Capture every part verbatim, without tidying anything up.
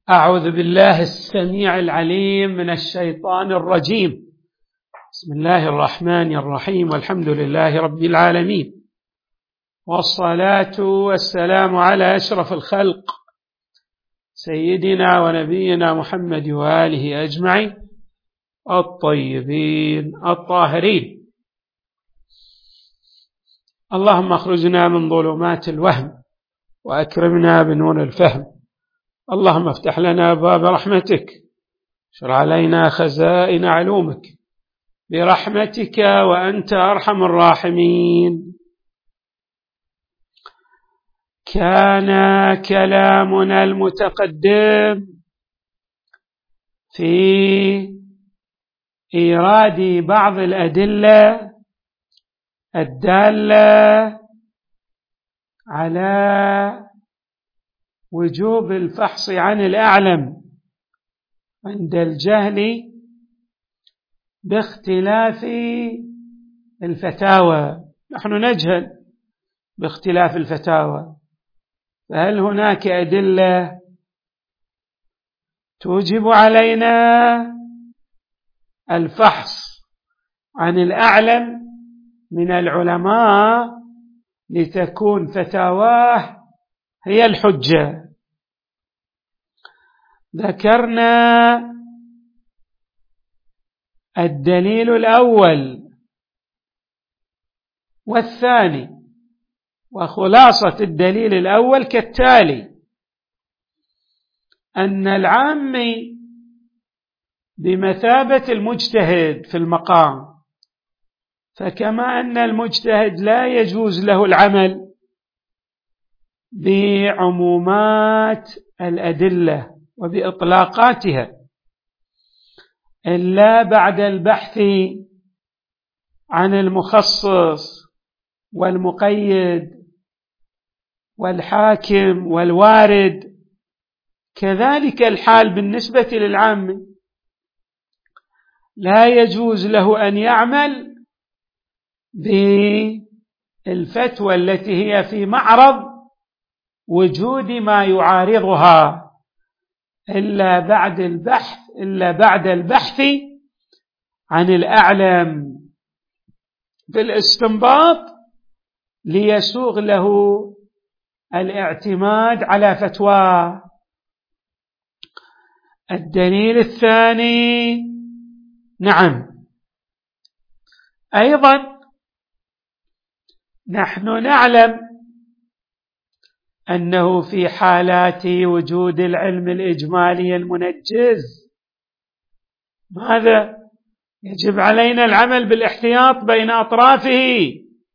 أعوذ بالله السميع العليم من الشيطان الرجيم. بسم الله الرحمن الرحيم، والحمد لله رب العالمين، والصلاة والسلام على أشرف الخلق سيدنا ونبينا محمد وآله أجمعين الطيبين الطاهرين. اللهم اخرجنا من ظلمات الوهم وأكرمنا بنور الفهم. اللهم افتح لنا باب رحمتك، اشر علينا خزائن علومك برحمتك وأنت أرحم الراحمين. كان كلامنا المتقدم في إيراد بعض الأدلة الدالة على وجوب الفحص عن الأعلم عند الجهل باختلاف الفتاوى. نحن نجهل باختلاف الفتاوى، فهل هناك أدلة توجب علينا الفحص عن الأعلم من العلماء لتكون فتاواه هي الحجة؟ ذكرنا الدليل الأول والثاني، وخلاصة الدليل الأول كالتالي: أن العامي بمثابة المجتهد في المقام، فكما أن المجتهد لا يجوز له العمل بعمومات الأدلة وبإطلاقاتها إلا بعد البحث عن المخصص والمقيد والحاكم والوارد، كذلك الحال بالنسبة للعام، لا يجوز له أن يعمل بالفتوى التي هي في معرض وجود ما يعارضها إلا بعد البحث إلا بعد البحث عن الأعلم بالاستنباط ليسوغ له الاعتماد على فتوى. الدليل الثاني، نعم، أيضا نحن نعلم أنه في حالات وجود العلم الإجمالي المنجز ماذا؟ يجب علينا العمل بالاحتياط بين أطرافه.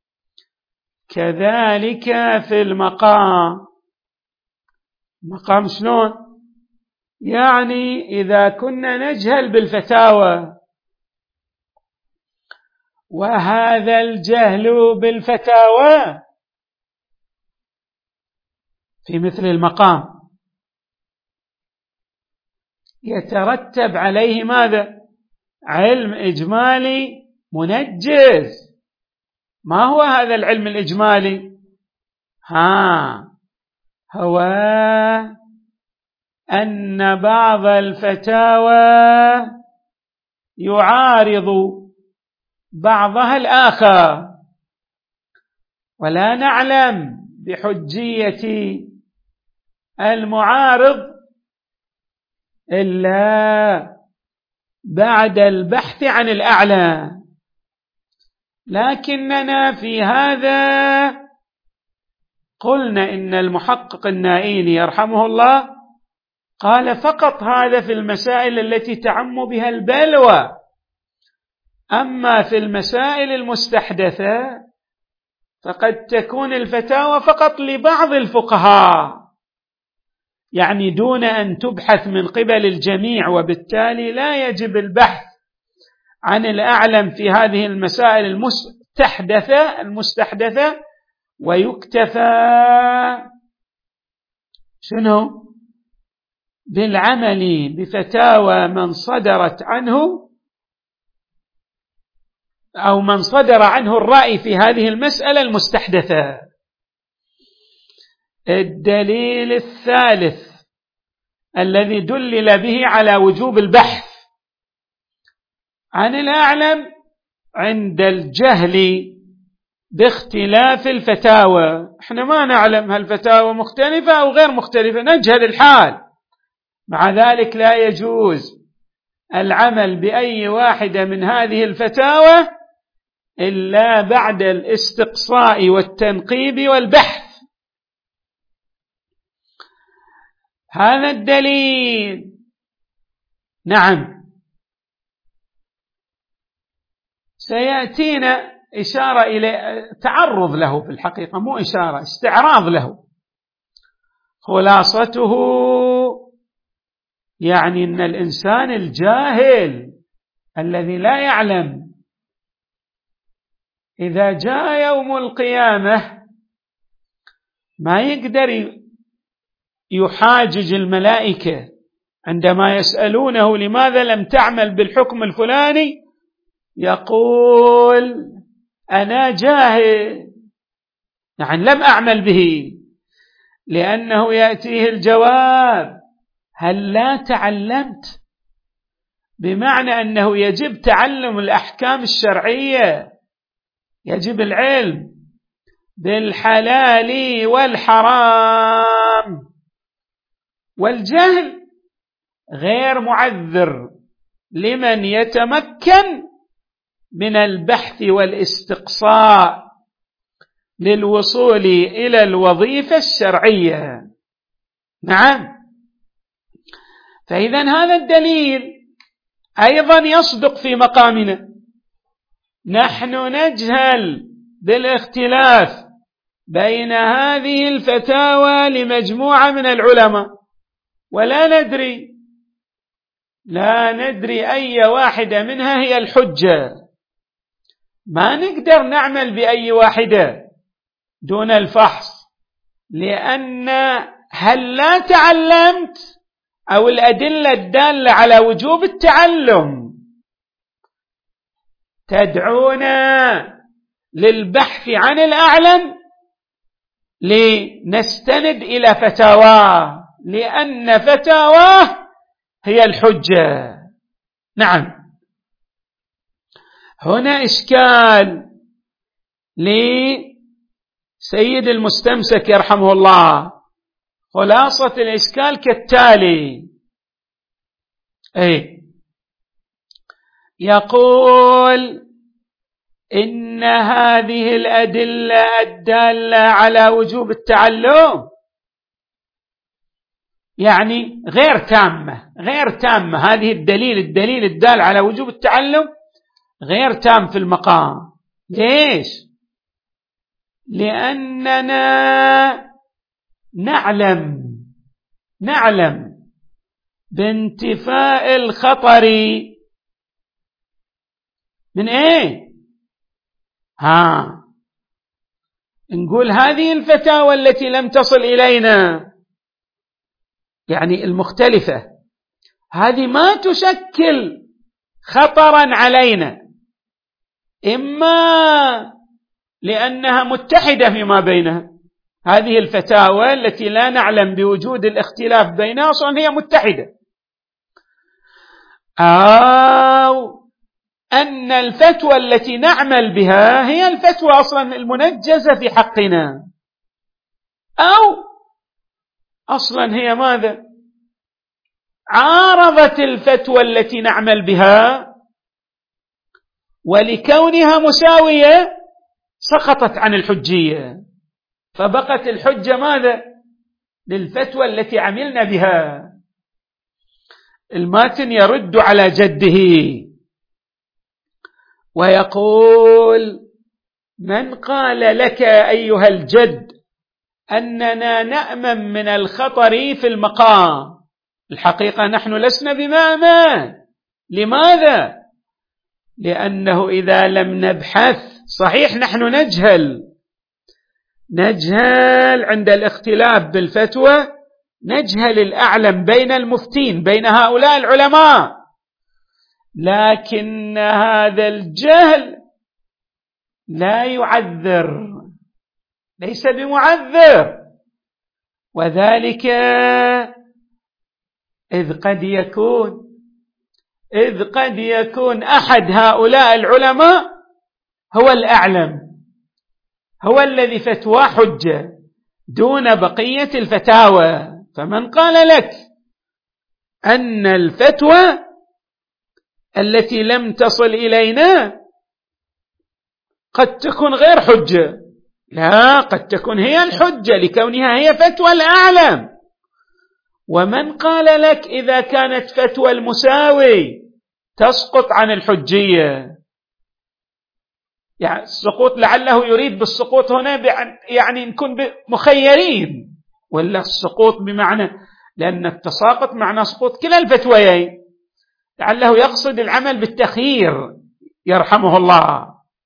كذلك في المقام. مقام شلون؟ يعني إذا كنا نجهل بالفتاوى، وهذا الجهل بالفتاوى في مثل المقام يترتب عليه ماذا؟ علم إجمالي منجز. ما هو هذا العلم الإجمالي؟ ها هو أن بعض الفتاوى يعارض بعضها الآخر، ولا نعلم بحجية المعارض إلا بعد البحث عن الأعلى. لكننا في هذا قلنا إن المحقق النائيني يرحمه الله قال فقط هذا في المسائل التي تعم بها البلوى، أما في المسائل المستحدثة فقد تكون الفتاوى فقط لبعض الفقهاء، يعني دون أن تبحث من قبل الجميع، وبالتالي لا يجب البحث عن الأعلم في هذه المسائل المستحدثة المستحدثة ويكتفى شنو؟ بالعمل بفتاوى من صدرت عنه أو من صدر عنه الرأي في هذه المسألة المستحدثة. الدليل الثالث الذي دلل به على وجوب البحث عن الأعلم عند الجهل باختلاف الفتاوى. احنا ما نعلم هل الفتاوى مختلفة أو غير مختلفة، نجهل الحال، مع ذلك لا يجوز العمل بأي واحدة من هذه الفتاوى إلا بعد الاستقصاء والتنقيب والبحث. هذا الدليل. نعم، سيأتينا إشارة إلى تعرض له في الحقيقة، مو إشارة، استعراض له. خلاصته يعني أن الإنسان الجاهل الذي لا يعلم إذا جاء يوم القيامة ما يقدر يحاجج الملائكة عندما يسألونه لماذا لم تعمل بالحكم الفلاني، يقول أنا جاهل، يعني لم أعمل به، لأنه يأتيه الجواب هل لا تعلمت، بمعنى أنه يجب تعلم الأحكام الشرعية، يجب العلم بالحلال والحرام، والجهل غير معذر لمن يتمكن من البحث والاستقصاء للوصول إلى الوظيفة الشرعية. نعم، فإذا هذا الدليل أيضا يصدق في مقامنا. نحن نجهل بالاختلاف بين هذه الفتاوى لمجموعة من العلماء، ولا ندري لا ندري أي واحدة منها هي الحجة، ما نقدر نعمل بأي واحدة دون الفحص، لأن هل لا تعلمت أو الأدلة الدالة على وجوب التعلم تدعونا للبحث عن الأعلم لنستند إلى فتاواه، لأن فتاواه هي الحجة. نعم، هنا إشكال لسيد المستمسك يرحمه الله. خلاصة الإشكال كالتالي: أي يقول إن هذه الأدلة الدالة على وجوب التعلم يعني غير تامة، غير تامة هذه الدليل الدليل الدال على وجوب التعلم غير تام في المقام. ليش؟ لأننا نعلم نعلم بانتفاء الخطر من ايه؟ ها نقول هذه الفتاوى التي لم تصل إلينا يعني المختلفة، هذه ما تشكل خطرا علينا، إما لأنها متحدة فيما بينها، هذه الفتاوى التي لا نعلم بوجود الاختلاف بينها أصلا هي متحدة، أو أن الفتوى التي نعمل بها هي الفتوى أصلا المنجزة في حقنا، أو أصلا هي ماذا؟ عارضت الفتوى التي نعمل بها، ولكونها مساوية سقطت عن الحجية، فبقت الحجة ماذا؟ للفتوى التي عملنا بها. الماتن يرد على جده ويقول: من قال لك أيها الجد أننا نأمن من الخطر في المقام؟ الحقيقة نحن لسنا بمأمن. لماذا؟ لأنه إذا لم نبحث، صحيح نحن نجهل نجهل عند الاختلاف بالفتوى، نجهل الأعلم بين المفتين، بين هؤلاء العلماء، لكن هذا الجهل لا يعذر، ليس بمعذر، وذلك إذ قد يكون إذ قد يكون أحد هؤلاء العلماء هو الأعلم، هو الذي فتوى حجة دون بقية الفتاوى. فمن قال لك أن الفتوى التي لم تصل إلينا قد تكون غير حجة، لا، قد تكون هي الحجة لكونها هي فتوى الأعلم. ومن قال لك إذا كانت فتوى المساوي تسقط عن الحجية، يعني السقوط لعله يريد بالسقوط هنا يعني نكون مخيرين، ولا السقوط بمعنى لأن التساقط معنى سقوط كلا الفتويين، لعله يقصد العمل بالتخيير يرحمه الله.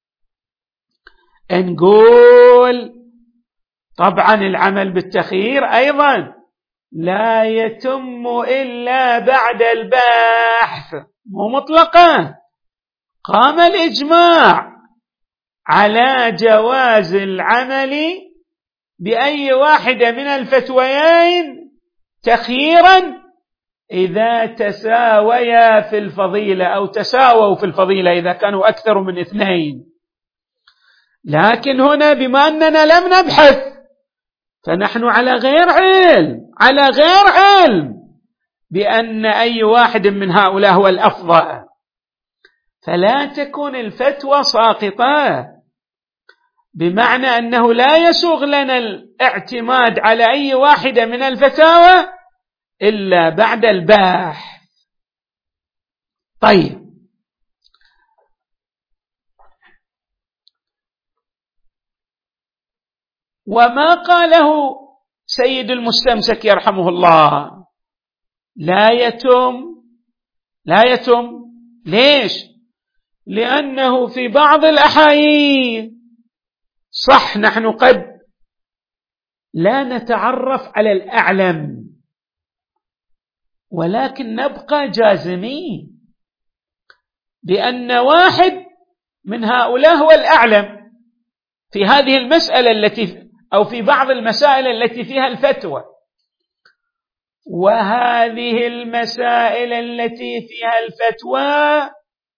نقول طبعا العمل بالتخيير أيضا لا يتم إلا بعد البحث، مو مطلقا. قام الإجماع على جواز العمل بأي واحدة من الفتويين تخييرا إذا تساويا في الفضيلة أو تساووا في الفضيلة إذا كانوا أكثر من اثنين. لكن هنا بما أننا لم نبحث فنحن على غير علم على غير علم بأن أي واحد من هؤلاء هو الأفضل، فلا تكون الفتوى ساقطة، بمعنى أنه لا يسوغ لنا الاعتماد على أي واحدة من الفتاوى إلا بعد البحث. طيب، وما قاله سيد المستمسك يرحمه الله لا يتم لا يتم ليش؟ لأنه في بعض الأحايين صح نحن قد لا نتعرف على الأعلم، ولكن نبقى جازمين بأن واحد من هؤلاء هو الأعلم في هذه المسألة التي أو في بعض المسائل التي فيها الفتوى. وهذه المسائل التي فيها الفتوى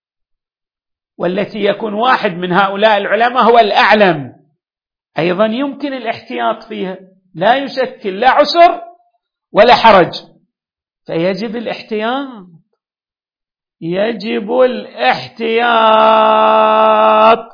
والتي يكون واحد من هؤلاء العلماء هو الأعلم أيضا يمكن الاحتياط فيها، لا يشكل لا عسر ولا حرج، فيجب الاحتياط يجب الاحتياط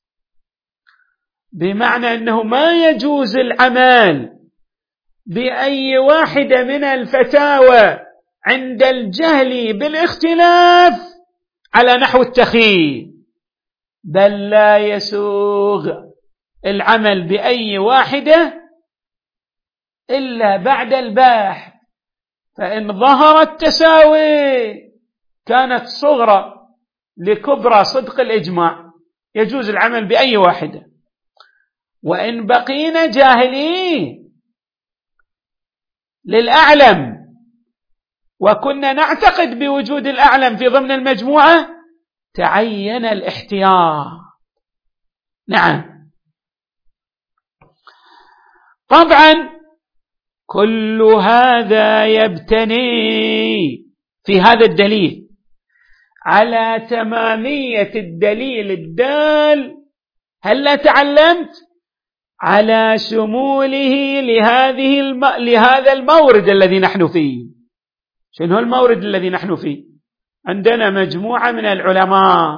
بمعنى أنه ما يجوز العمل بأي واحدة من الفتاوى عند الجهل بالاختلاف على نحو التخيير، بل لا يسوغ العمل بأي واحدة إلا بعد البحث. فإن ظهر التساوي كانت صغرى لكبرى صدق الإجماع يجوز العمل بأي واحدة، وإن بقينا جاهلين للأعلم وكنا نعتقد بوجود الأعلم في ضمن المجموعة تعين الاحتياط. نعم، طبعا كل هذا يبتني في هذا الدليل على تمامية الدليل الدال هل تعلمت على شموله لهذه الم... لهذا المورد الذي نحن فيه. شنو المورد الذي نحن فيه؟ عندنا مجموعة من العلماء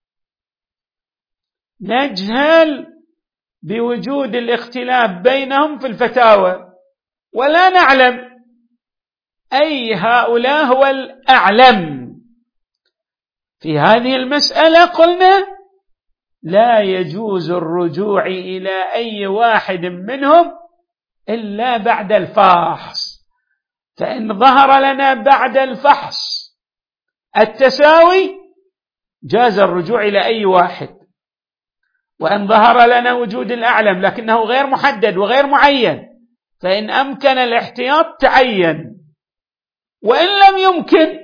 نجهل بوجود الاختلاف بينهم في الفتاوى ولا نعلم أي هؤلاء هو الأعلم في هذه المسألة. قلنا لا يجوز الرجوع إلى أي واحد منهم إلا بعد الفحص، فإن ظهر لنا بعد الفحص التساوي جاز الرجوع إلى أي واحد، وإن ظهر لنا وجود الأعلم لكنه غير محدد وغير معين فإن أمكن الاحتياط تعين، وإن لم يمكن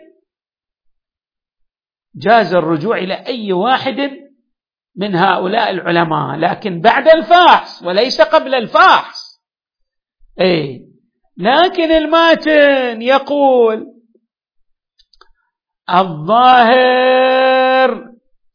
جاز الرجوع إلى أي واحد من هؤلاء العلماء، لكن بعد الفحص وليس قبل الفحص. إيه، لكن الماتن يقول الظاهر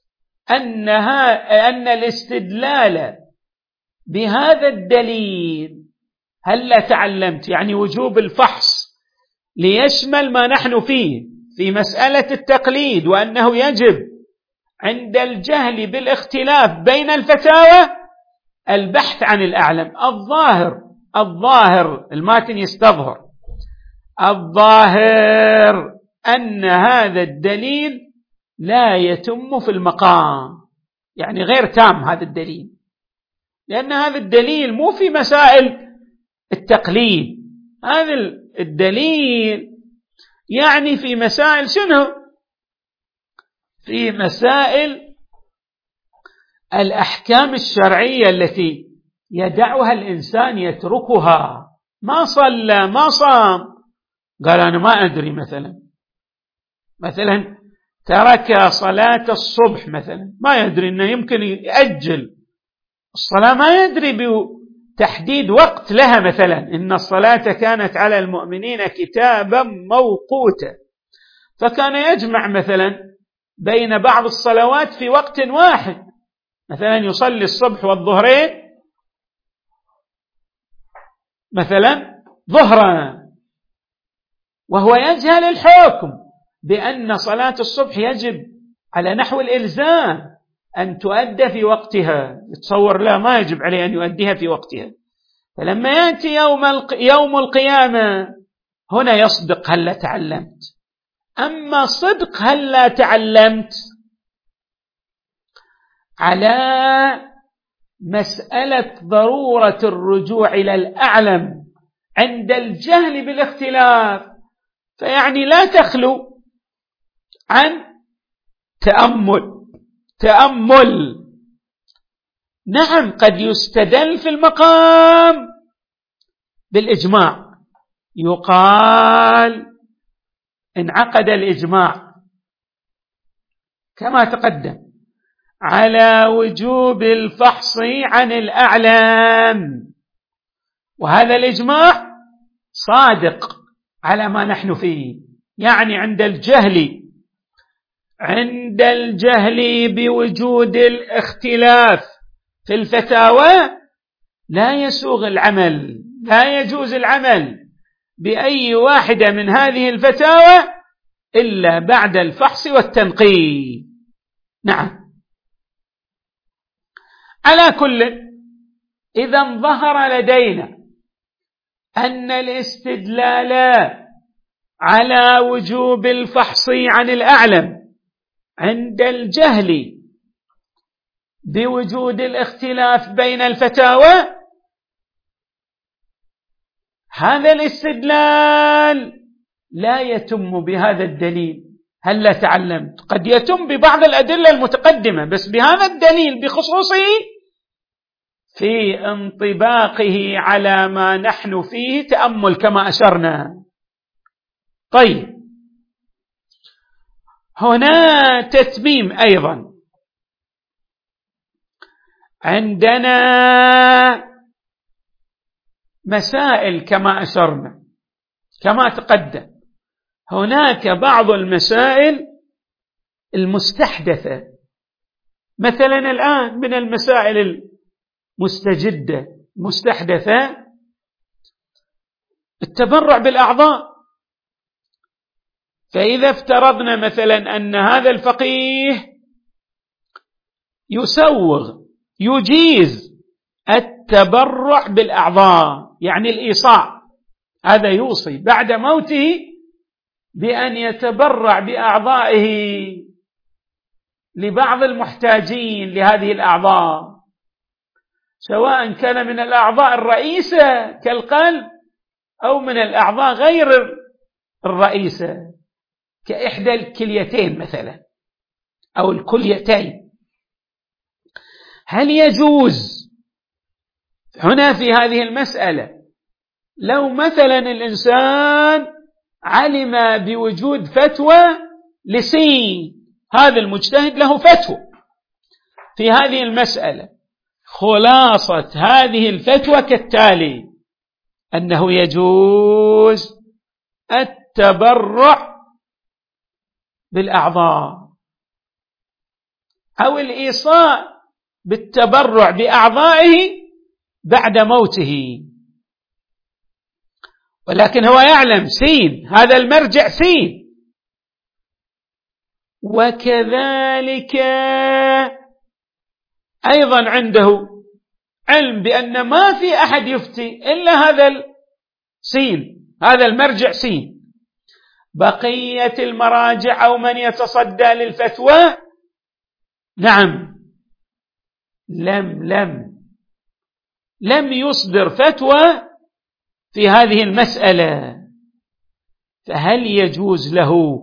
أنها أن الاستدلال بهذا الدليل، هل تعلمت يعني وجوب الفحص ليشمل ما نحن فيه في مسألة التقليد، وأنه يجب عند الجهل بالاختلاف بين الفتاوى البحث عن الأعلم. الظاهر الظاهر الماتن يستظهر الظاهر أن هذا الدليل لا يتم في المقام، يعني غير تام هذا الدليل، لأن هذا الدليل مو في مسائل التقليد، هذا الدليل يعني في مسائل شنو؟ في مسائل الأحكام الشرعية التي يدعها الإنسان يتركها. ما صلى ما صام، قال أنا ما أدري، مثلا مثلا ترك صلاة الصبح مثلا، ما يدري أنه يمكن يأجل الصلاة، ما يدري بتحديد وقت لها، مثلا إن الصلاة كانت على المؤمنين كتابا موقوتا، فكان يجمع مثلا بين بعض الصلوات في وقت واحد، مثلا يصلي الصبح والظهرين مثلا ظهرا، وهو يجهل الحكم بأن صلاة الصبح يجب على نحو الإلزام أن تؤدى في وقتها، يتصور لا ما يجب عليه أن يؤديها في وقتها. فلما يأتي يوم, الق... يوم القيامة هنا يصدق هل لا تعلمت. أما صدق هل لا تعلمت على مسألة ضرورة الرجوع إلى الأعلم عند الجهل بالاختلاف، فيعني لا تخلو عن تأمل تأمل نعم، قد يستدل في المقام بالإجماع، يقال انعقد الإجماع كما تقدم على وجوب الفحص عن الأعلام، وهذا الإجماع صادق على ما نحن فيه، يعني عند الجهل عند الجهل بوجود الاختلاف في الفتاوى لا يسوغ العمل، لا يجوز العمل بأي واحدة من هذه الفتاوى إلا بعد الفحص والتنقيح. نعم، على كل، إذا ظهر لدينا أن الاستدلال على وجوب الفحص عن الأعلم عند الجهل بوجود الاختلاف بين الفتاوى، هذا الاستدلال لا يتم بهذا الدليل هل لا تعلمت، قد يتم ببعض الأدلة المتقدمة، بس بهذا الدليل بخصوصه في انطباقه على ما نحن فيه تأمل كما أشرنا. طيب، هنا تتميم أيضا، عندنا مسائل كما أشرنا كما تقدم، هناك بعض المسائل المستحدثة، مثلا الآن من المسائل المستجدة مستحدثة التبرع بالأعضاء. فإذا افترضنا مثلا أن هذا الفقيه يسوغ يجيز التبرع بالأعضاء، يعني الإيصاء، هذا يوصي بعد موته بأن يتبرع بأعضائه لبعض المحتاجين لهذه الأعضاء، سواء كان من الأعضاء الرئيسة كالقلب أو من الأعضاء غير الرئيسة كإحدى الكليتين مثلا أو الكليتين. هل يجوز هنا في هذه المسألة لو مثلا الإنسان علم بوجود فتوى لسين، هذا المجتهد له فتوى في هذه المسألة، خلاصة هذه الفتوى كالتالي: أنه يجوز التبرع بالأعضاء أو الإيصاء بالتبرع بأعضائه بعد موته، ولكن هو يعلم سين هذا المرجع سين. وكذلك أيضا عنده علم بأن ما في أحد يفتي إلا هذا السين، هذا المرجع سين. بقية المراجع أو من يتصدى للفتوى نعم لم لم لم يصدر فتوى في هذه المسألة، فهل يجوز له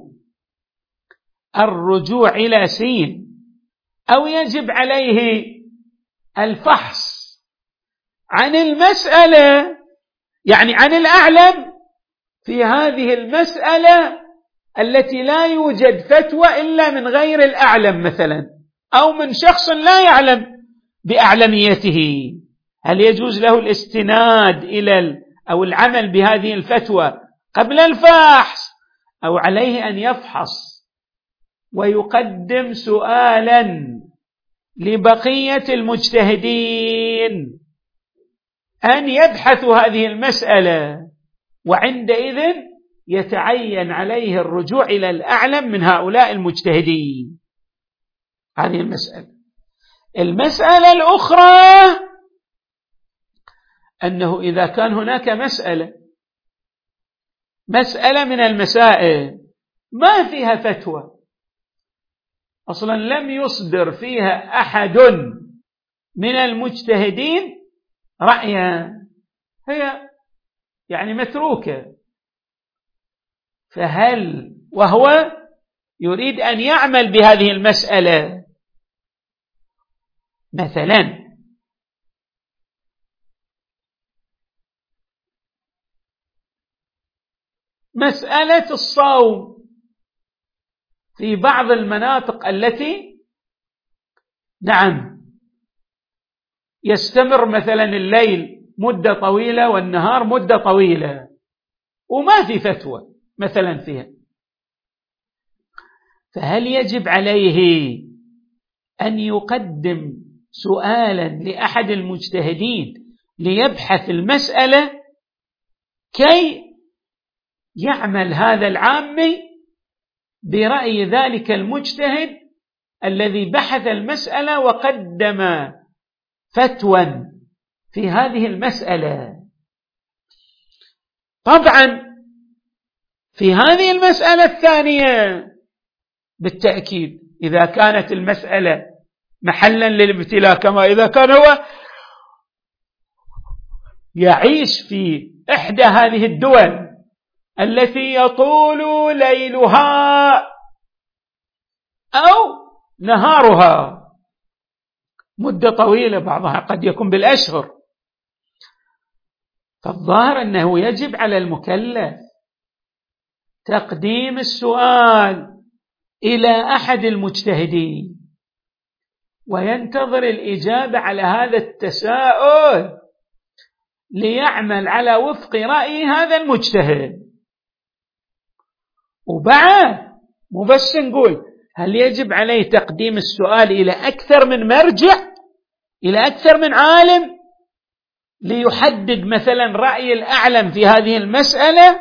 الرجوع إلى سين أو يجب عليه الفحص عن المسألة، يعني عن الأعلم في هذه المسألة التي لا يوجد فتوى إلا من غير الأعلم مثلا، أو من شخص لا يعلم بأعلميته؟ هل يجوز له الاستناد إلى أو العمل بهذه الفتوى قبل الفحص، أو عليه أن يفحص ويقدم سؤالا لبقية المجتهدين أن يبحثوا هذه المسألة، وعندئذ يتعين عليه الرجوع إلى الأعلم من هؤلاء المجتهدين؟ هذه المسألة. المسألة الأخرى أنه إذا كان هناك مسألة مسألة من المسائل ما فيها فتوى أصلا، لم يصدر فيها أحد من المجتهدين رأيا، هي يعني متروكة، فهل وهو يريد أن يعمل بهذه المسألة مثلا مسألة الصوم في بعض المناطق التي نعم يستمر مثلا الليل مدة طويلة والنهار مدة طويلة وما في فتوى مثلا فيها، فهل يجب عليه أن يقدم سؤالا لأحد المجتهدين ليبحث المسألة كي يعمل هذا العامي برأي ذلك المجتهد الذي بحث المسألة وقدم فتوى في هذه المسألة؟ طبعا في هذه المسألة الثانية بالتأكيد إذا كانت المسألة محلا للابتلاء، كما إذا كان هو يعيش في إحدى هذه الدول التي يطول ليلها أو نهارها مدة طويلة، بعضها قد يكون بالأشهر، فالظاهر أنه يجب على المكلف تقديم السؤال إلى أحد المجتهدين وينتظر الإجابة على هذا التساؤل ليعمل على وفق رأي هذا المجتهد. وبعد مو بس نقول هل يجب عليه تقديم السؤال إلى أكثر من مرجع، إلى أكثر من عالم ليحدد مثلا رأي الأعلم في هذه المسألة.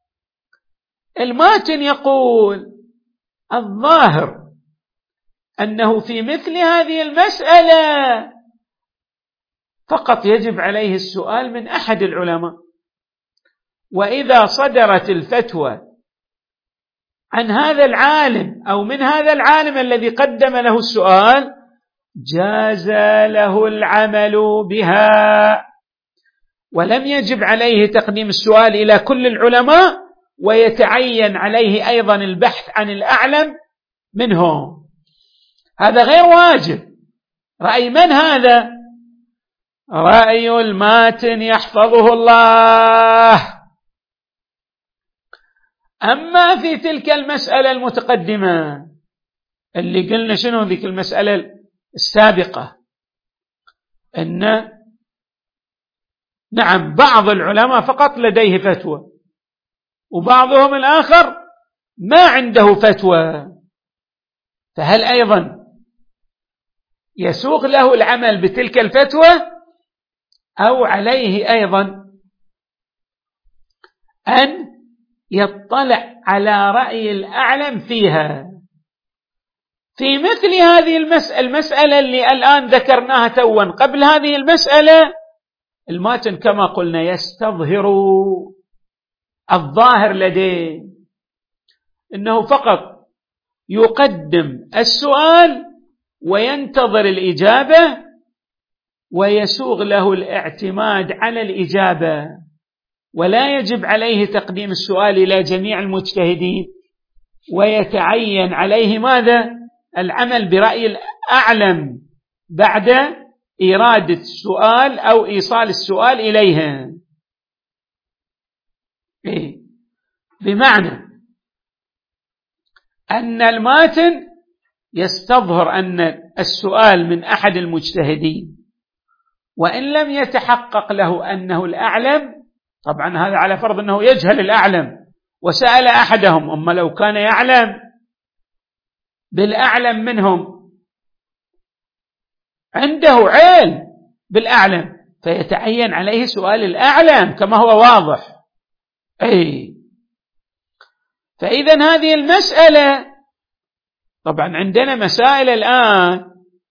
الماتن يقول الظاهر أنه في مثل هذه المسألة فقط يجب عليه السؤال من أحد العلماء، وإذا صدرت الفتوى عن هذا العالم أو من هذا العالم الذي قدم له السؤال جاز له العمل بها، ولم يجب عليه تقديم السؤال إلى كل العلماء، ويتعين عليه أيضا البحث عن الأعلم منهم. هذا غير واجب. رأي من هذا؟ رأي الماتن يحفظه الله. أما في تلك المسألة المتقدمة اللي قلنا شنو ذيك المسألة السابقة، أن نعم بعض العلماء فقط لديه فتوى وبعضهم الآخر ما عنده فتوى، فهل أيضا يسوغ له العمل بتلك الفتوى أو عليه أيضا أن يطلع على رأي الأعلم فيها؟ في مثل هذه المسألة المسألة اللي الآن ذكرناها توا قبل هذه المسألة، الماتن كما قلنا يستظهر الظاهر لديه إنه فقط يقدم السؤال وينتظر الإجابة، ويسوغ له الاعتماد على الإجابة، ولا يجب عليه تقديم السؤال إلى جميع المجتهدين، ويتعين عليه ماذا؟ العمل برأي الأعلم بعد إرادة السؤال أو إيصال السؤال إليها. إيه؟ بمعنى أن الماتن يستظهر أن السؤال من أحد المجتهدين، وإن لم يتحقق له أنه الأعلم، طبعا هذا على فرض أنه يجهل الأعلم وسأل أحدهم، أما لو كان يعلم بالأعلم منهم، عنده علم بالأعلم، فيتعين عليه سؤال الأعلم كما هو واضح. أي فإذا هذه المسألة، طبعا عندنا مسائل الآن،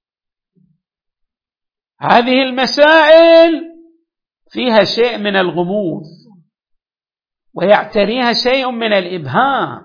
هذه المسائل فيها شيء من الغموض ويعتريها شيء من الإبهام،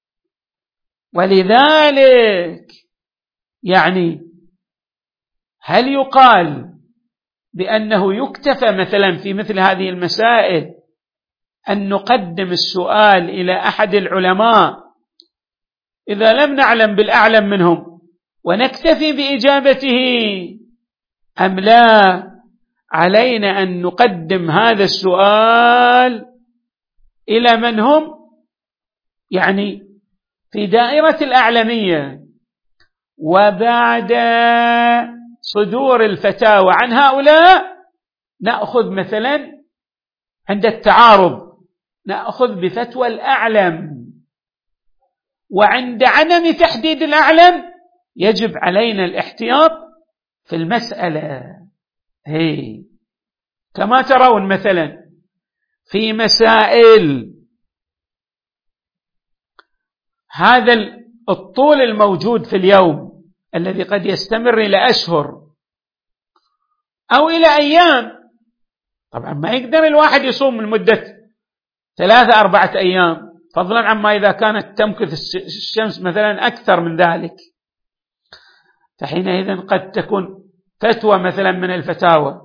ولذلك يعني هل يقال بأنه يكتفى مثلا في مثل هذه المسائل أن نقدم السؤال إلى أحد العلماء إذا لم نعلم بالأعلم منهم ونكتفي بإجابته، أم لا علينا أن نقدم هذا السؤال إلى من هم يعني في دائرة الأعلمية، وبعد صدور الفتاوى عن هؤلاء نأخذ مثلا عند التعارض نأخذ بفتوى الأعلم، وعند عدم تحديد الأعلم يجب علينا الاحتياط في المسألة. هي كما ترون مثلا في مسائل هذا الطول الموجود في اليوم الذي قد يستمر إلى أشهر أو إلى أيام، طبعا ما يقدر الواحد يصوم لمدة ثلاثة أربعة أيام، فضلا عما إذا كانت تمكث الشمس مثلا أكثر من ذلك، فحينئذ قد تكون فتوى مثلا من الفتاوى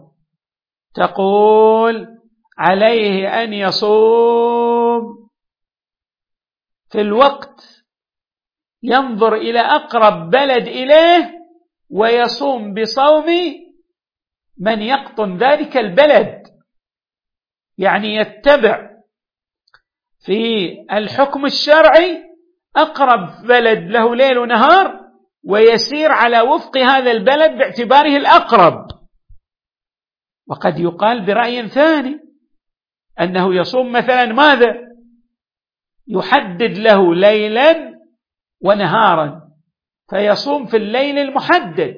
تقول عليه أن يصوم في الوقت ينظر إلى أقرب بلد إليه ويصوم بصوم من يقطن ذلك البلد، يعني يتبع في الحكم الشرعي أقرب بلد له ليل ونهار ويسير على وفق هذا البلد باعتباره الأقرب. وقد يقال برأي ثاني أنه يصوم مثلا ماذا؟ يحدد له ليلا ونهارا، فيصوم في الليل المحدد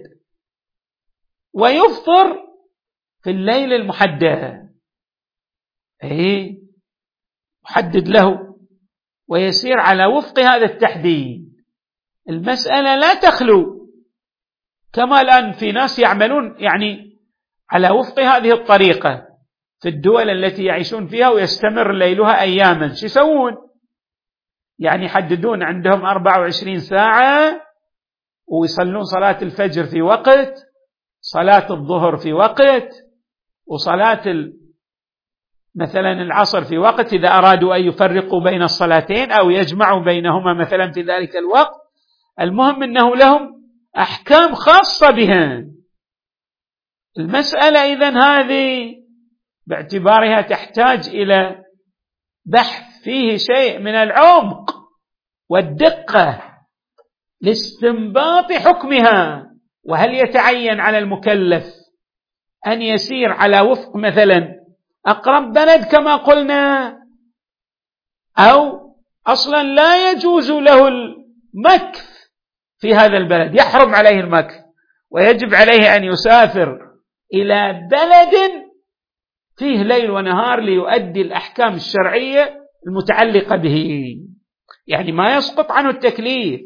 ويفطر في الليل المحدد، أي يحدد له ويسير على وفق هذا التحديد. المسألة لا تخلو، كما الآن في ناس يعملون يعني على وفق هذه الطريقة في الدول التي يعيشون فيها ويستمر ليلها أياما. شو يسوون؟ يعني يحددون عندهم أربعة وعشرين ساعة ويصلون صلاة الفجر في وقت، صلاة الظهر في وقت، وصلاة مثلا العصر في وقت إذا أرادوا أن يفرقوا بين الصلاتين أو يجمعوا بينهما مثلا في ذلك الوقت. المهم أنه لهم أحكام خاصة بها. المسألة إذن هذه باعتبارها تحتاج إلى بحث فيه شيء من العمق والدقة لاستنباط حكمها، وهل يتعين على المكلف أن يسير على وفق مثلا أقرب بلد كما قلنا، أو أصلا لا يجوز له المكث في هذا البلد يحرم عليه المكث، ويجب عليه أن يسافر إلى بلد فيه ليل ونهار ليؤدي الأحكام الشرعية المتعلقة به، يعني ما يسقط عنه التكليف.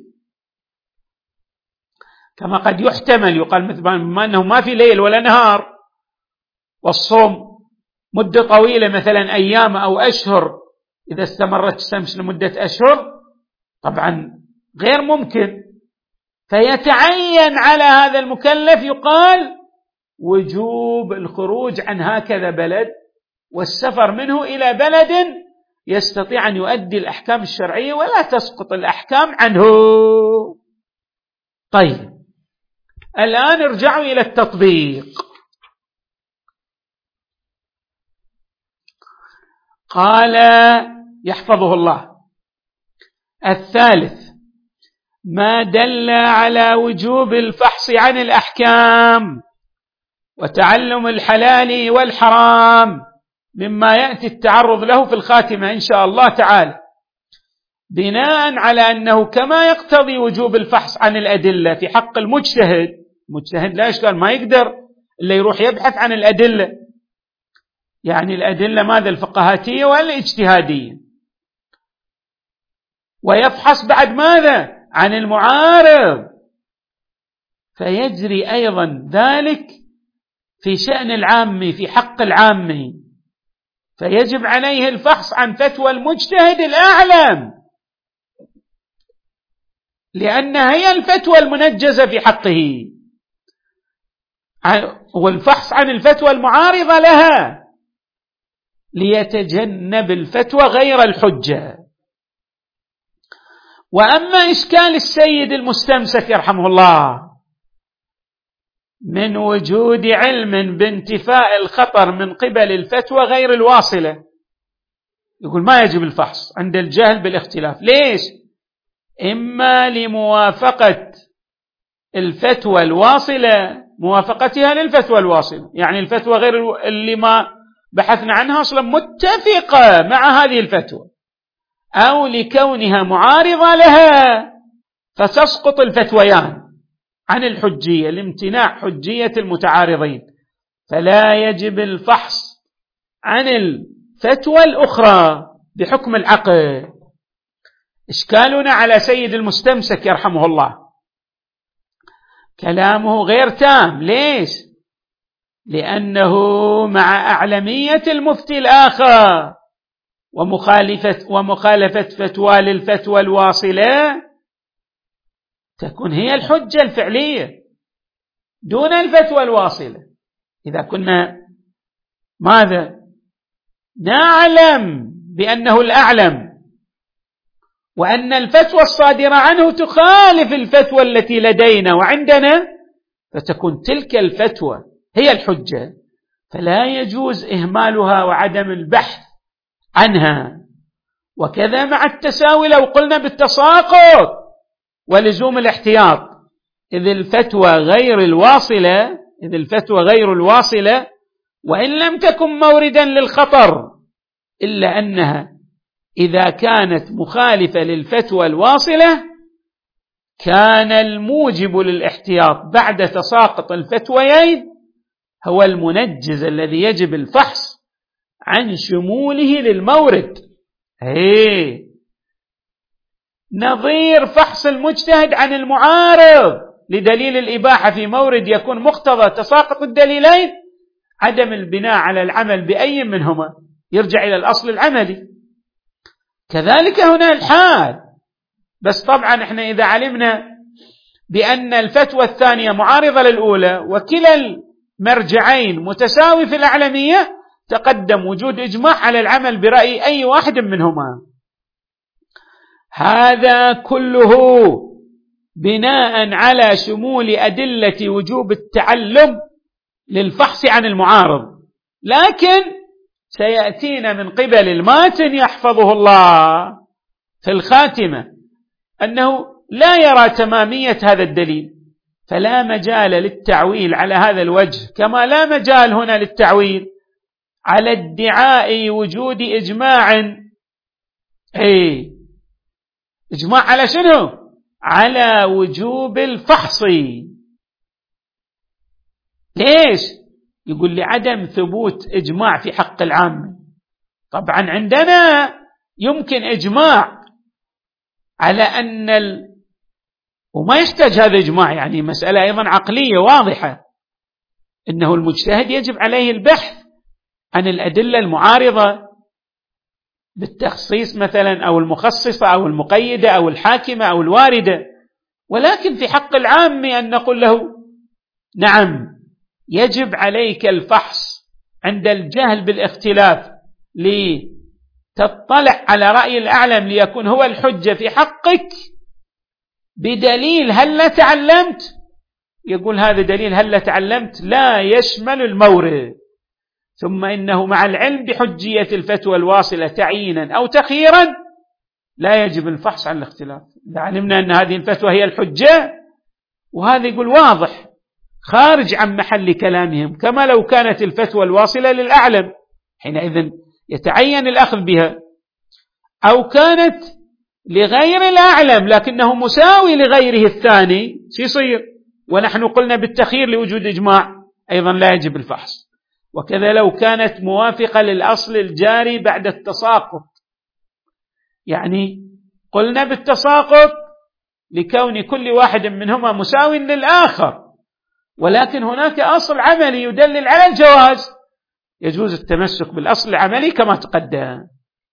كما قد يحتمل يقال مثلا بما أنه ما في ليل ولا نهار والصوم مدة طويلة مثلا أيام أو أشهر، إذا استمرت الشمس لمدة أشهر طبعا غير ممكن، فيتعين على هذا المكلف يقال وجوب الخروج عن هكذا بلد والسفر منه إلى بلد يستطيع أن يؤدي الأحكام الشرعية ولا تسقط الأحكام عنه. طيب الآن ارجعوا إلى التطبيق. قال يحفظه الله: الثالث ما دل على وجوب الفحص عن الأحكام وتعلم الحلال والحرام مما يأتي التعرض له في الخاتمة إن شاء الله تعالى، بناء على أنه كما يقتضي وجوب الفحص عن الأدلة في حق المجتهد، المجتهد لا إشكال ما يقدر إلا يروح يبحث عن الأدلة، يعني الأدلة ماذا؟ الفقهاتية والاجتهادية، ويفحص بعد ماذا؟ عن المعارض. فيجري أيضا ذلك في شأن العامي في حق العامي، فيجب عليه الفحص عن فتوى المجتهد الأعلم، لأنها هي الفتوى المنجزة في حقه، والفحص عن الفتوى المعارضة لها ليتجنب الفتوى غير الحجة. وأما إشكال السيد المستمسك يرحمه الله من وجود علم بانتفاء الخطر من قبل الفتوى غير الواصلة، يقول ما يجب الفحص عند الجهل بالاختلاف. ليش؟ إما لموافقة الفتوى الواصلة، موافقتها للفتوى الواصلة، يعني الفتوى غير اللي ما بحثنا عنها أصلا متفقة مع هذه الفتوى، أو لكونها معارضة لها فتسقط الفتويان عن الحجية لامتناع حجية المتعارضين، فلا يجب الفحص عن الفتوى الأخرى بحكم العقل. إشكالنا على سيد المستمسك يرحمه الله كلامه غير تام. ليش؟ لأنه مع أعلمية المفتي الآخر ومخالفة, ومخالفة فتوى للفتوى الواصلة تكون هي الحجة الفعلية دون الفتوى الواصلة. إذا كنا ماذا؟ نعلم بأنه الأعلم وأن الفتوى الصادرة عنه تخالف الفتوى التي لدينا وعندنا، فتكون تلك الفتوى هي الحجة، فلا يجوز إهمالها وعدم البحث عنها. وكذا مع التساوي لو قلنا بالتساقط ولزوم الاحتياط، إذ الفتوى غير الواصلة إذ الفتوى غير الواصلة وإن لم تكن موردا للخطر، إلا أنها إذا كانت مخالفة للفتوى الواصلة كان الموجب للاحتياط بعد تساقط الفتويين هو المنجز الذي يجب الفحص عن شموله للمورد. هي نظير فحص المجتهد عن المعارض لدليل الإباحة في مورد يكون مقتضى تساقط الدليلين عدم البناء على العمل بأي منهما، يرجع إلى الأصل العملي. كذلك هنا الحال، بس طبعا احنا إذا علمنا بأن الفتوى الثانية معارضة للأولى وكلا المرجعين متساوي في الأعلمية، تقدم وجود إجماع على العمل برأي أي واحد منهما. هذا كله بناء على شمول أدلة وجوب التعلم للفحص عن المعارض، لكن سيأتينا من قبل الماتن يحفظه الله في الخاتمة أنه لا يرى تمامية هذا الدليل، فلا مجال للتعويل على هذا الوجه، كما لا مجال هنا للتعويل على ادعاء وجود إجماع. أي إجماع على شنو؟ على وجوب الفحص. ليش؟ يقول لعدم ثبوت إجماع في حق العامة. طبعا عندنا يمكن إجماع على أن ال... وما يحتاج هذا إجماع، يعني مسألة أيضا عقلية واضحة، إنه المجتهد يجب عليه البحث عن الأدلة المعارضة بالتخصيص مثلا أو المخصصة أو المقيدة أو الحاكمة أو الواردة. ولكن في حق العام أن نقول له نعم يجب عليك الفحص عند الجهل بالاختلاف لتطلع على رأي الأعلم ليكون هو الحجة في حقك بدليل هل لا تعلمت. يقول هذا دليل هل لا تعلمت لا يشمل المورد. ثم إنه مع العلم بحجية الفتوى الواصلة تعيينا أو تخييرا لا يجب الفحص عن الاختلاف. إذا علمنا أن هذه الفتوى هي الحجة، وهذا يقول واضح خارج عن محل كلامهم، كما لو كانت الفتوى الواصلة للأعلم حينئذ يتعين الأخذ بها، أو كانت لغير الأعلم لكنه مساوي لغيره الثاني سيصير. ونحن قلنا بالتخيير لوجود إجماع أيضا لا يجب الفحص. وكذا لو كانت موافقة للأصل الجاري بعد التساقط، يعني قلنا بالتساقط لكون كل واحد منهما مساوي للآخر، ولكن هناك أصل عملي يدلل على الجواز، يجوز التمسك بالأصل العملي كما تقدم.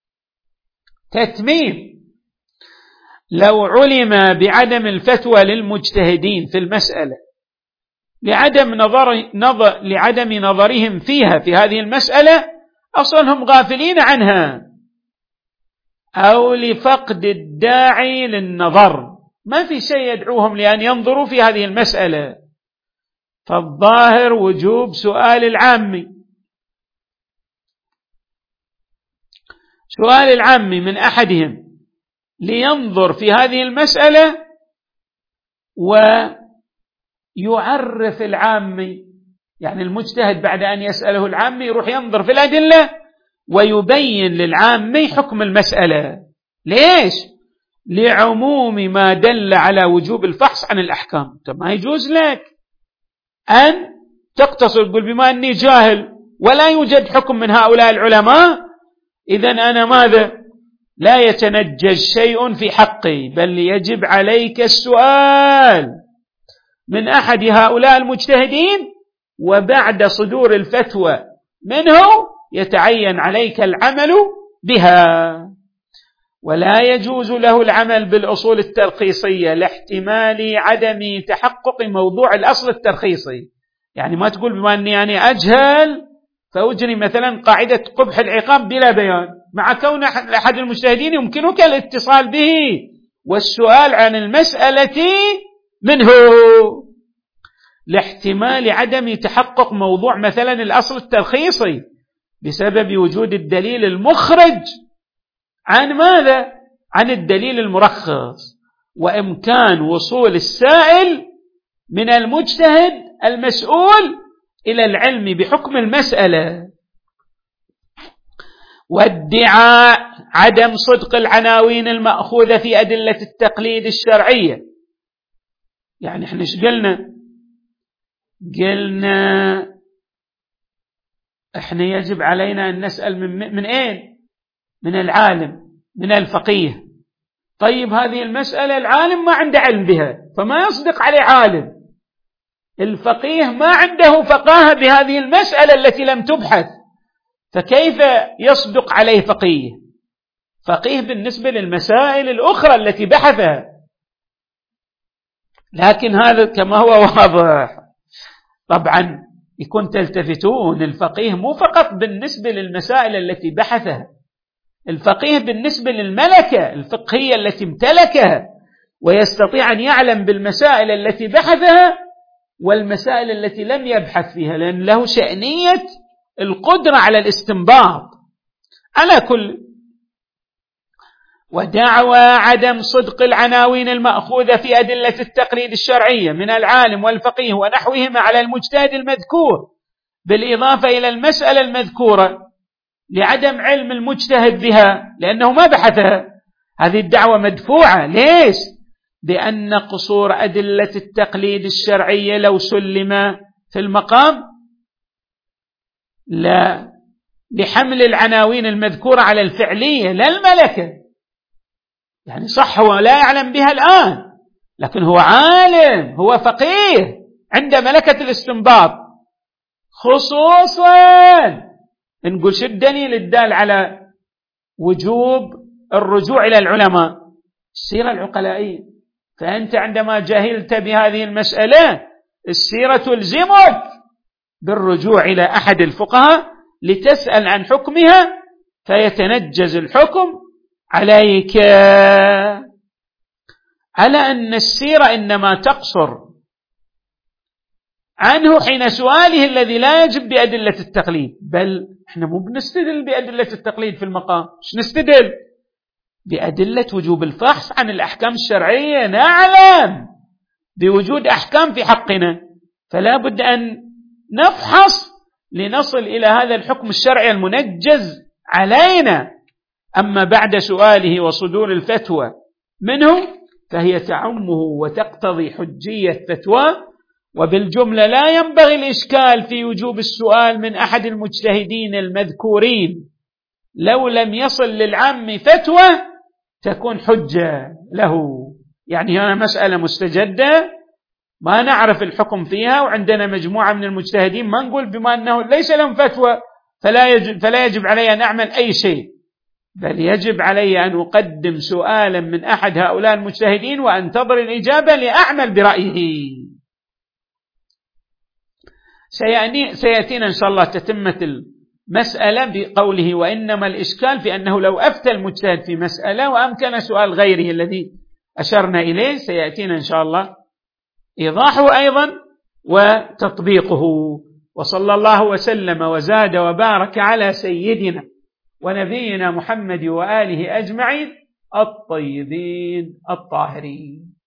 تتميم: لو علم بعدم الفتوى للمجتهدين في المسألة لعدم نظر نظر لعدم نظرهم فيها في هذه المسألة أصلهم غافلين عنها، أو لفقد الداعي للنظر، ما في شيء يدعوهم لأن ينظروا في هذه المسألة، فالظاهر وجوب سؤال العامي. سؤال العامي من أحدهم لينظر في هذه المسألة ويعرف العامي، يعني المجتهد بعد أن يسأله العامي يروح ينظر في الأدلة ويبين للعامي حكم المسألة. ليش؟ لعموم ما دل على وجوب الفحص عن الأحكام. ما يجوز لك أن تقتصر تقول بما أني جاهل ولا يوجد حكم من هؤلاء العلماء إذن أنا ماذا؟ لا يتنجز شيء في حقي، بل يجب عليك السؤال من أحد هؤلاء المجتهدين، وبعد صدور الفتوى منه يتعين عليك العمل بها. ولا يجوز له العمل بالأصول الترخيصية لاحتمال عدم تحقق موضوع الأصل الترخيصي. يعني ما تقول بما أني أنا أجهل فأجري مثلا قاعدة قبح العقاب بلا بيان، مع كون أحد المجتهدين يمكنك الاتصال به والسؤال عن المسألة منه لاحتمال عدم تحقق موضوع مثلا الأصل الترخيصي بسبب وجود الدليل المخرج عن ماذا؟ عن الدليل المرخص، وإمكان وصول السائل من المجتهد المسؤول إلى العلم بحكم المسألة. وادعاء عدم صدق العناوين المأخوذة في أدلة التقليد الشرعية. يعني احنا ايش قلنا؟ قلنا احنا يجب علينا أن نسأل من, من اين؟ من العالم، من الفقيه. طيب هذه المسألة العالم ما عنده علم بها فما يصدق عليه عالم، الفقيه ما عنده فقاهة بهذه المسألة التي لم تبحث، فكيف يصدق عليه فقيه؟ فقيه بالنسبة للمسائل الأخرى التي بحثها. لكن هذا كما هو واضح طبعا يكون تلتفتون، الفقيه مو فقط بالنسبة للمسائل التي بحثها، الفقيه بالنسبة للملكة الفقهية التي امتلكها ويستطيع أن يعلم بالمسائل التي بحثها والمسائل التي لم يبحث فيها، لأن له شأنية القدرة على الاستنباط. على كل ودعوى عدم صدق العناوين المأخوذة في أدلة التقليد الشرعية من العالم والفقيه ونحوهما على المجتهد المذكور بالإضافة إلى المسألة المذكورة لعدم علم المجتهد بها لأنه ما بحثها، هذه الدعوة مدفوعة. ليش؟ بأن قصور أدلة التقليد الشرعية لو سلم في المقام لا، لحمل العناوين المذكورة على الفعلية لا الملكة. يعني صح هو لا يعلم بها الآن، لكن هو عالم، هو فقيه عند ملكة الاستنباط. خصوصا نقول شو الدليل الدال على وجوب الرجوع إلى العلماء؟ السيرة العقلائية. فأنت عندما جهلت بهذه المسألة السيرة تلزمك بالرجوع إلى أحد الفقهاء لتسأل عن حكمها فيتنجز الحكم عليك، على أن السيرة إنما تقصر عنه حين سؤاله الذي لا يجب بأدلة التقليد. بل احنا مو بنستدل بأدلة التقليد في المقام، مش نستدل بأدلة وجوب الفحص عن الأحكام الشرعية. نعلم بوجود أحكام في حقنا، فلا بد أن نفحص لنصل إلى هذا الحكم الشرعي المنجز علينا. أما بعد سؤاله وصدور الفتوى منه فهي تعمه وتقتضي حجية فتوى. وبالجملة لا ينبغي الإشكال في وجوب السؤال من أحد المجتهدين المذكورين. لو لم يصل للعام فتوى تكون حجة له. يعني هنا مسألة مستجدة ما نعرف الحكم فيها، وعندنا مجموعة من المجتهدين ما نقول بما أنه ليس لهم فتوى فلا يجب, فلا يجب علي أن أعمل أي شيء، بل يجب علي أن أقدم سؤالا من أحد هؤلاء المجتهدين وأنتظر الإجابة لأعمل برأيه. سيأتينا إن شاء الله تتمة المسألة بقوله وإنما الإشكال في أنه لو أفتى المجتهد في مسألة وأمكن سؤال غيره الذي أشرنا إليه، سيأتينا إن شاء الله إيضاحه أيضا وتطبيقه. وصلى الله وسلم وزاد وبارك على سيدنا ونبينا محمد وآله أجمعين الطيبين الطاهرين.